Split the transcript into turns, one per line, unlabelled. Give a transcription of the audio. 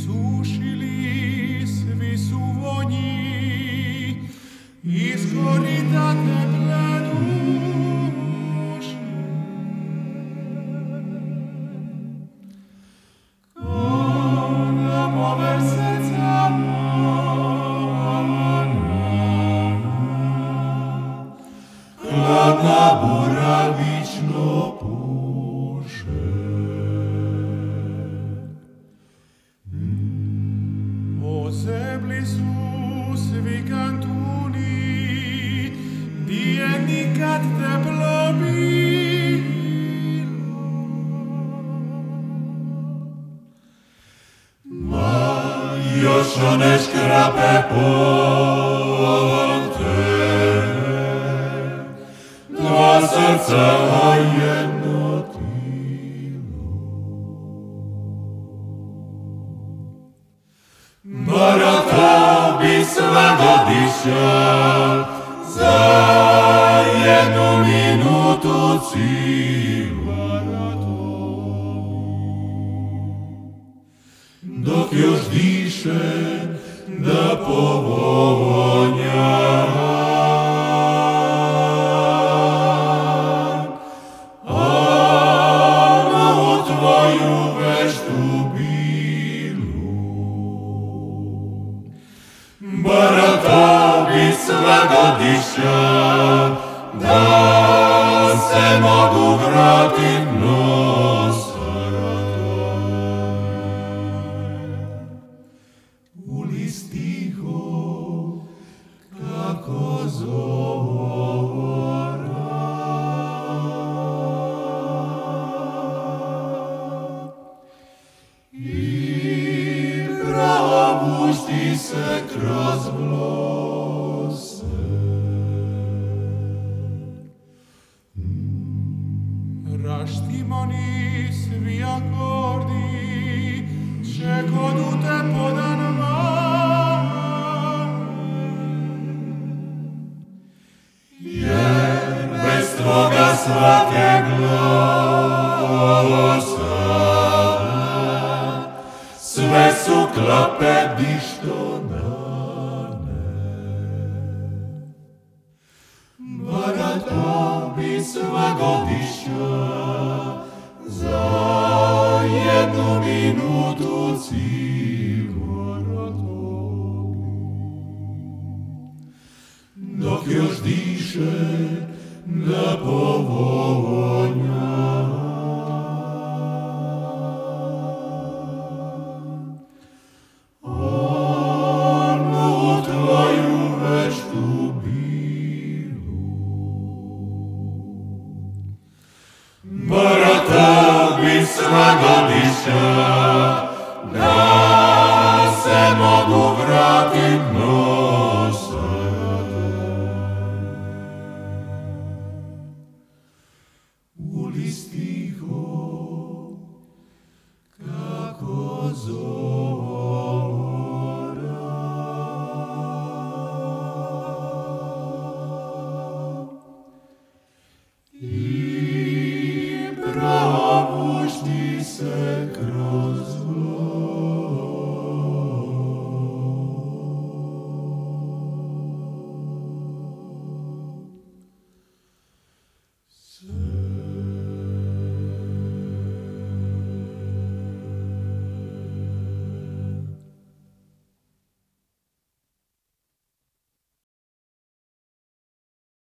Isušili, svi su vonji, izgorita teple duše. Kada pover srca moja, hladna bura vično puše. Ozebli su svi kantuni, gdje nikad teplo bilo. Ma još one škrape polte, dva srca jedno tilo. Baratao bi sva godišnja za jednu minutu cilu. Dok još diše da povonja, ono u tvoju veštu bilu. Baratao bi sva godišnja da se mogu vratit nosa. U listiho kako zora, i propusti se kroz vlose. Raštimani svi akordi čekodu te podanva, jer bez tvoga svake glosa sve su klape dišto na ne. Baratao bi sva godišnja za jednu minutu cilu. Dok još diše da povonja, ono u tvoju veštu bilu. Baratao bi sva godišnja da se mogu vratit nosa.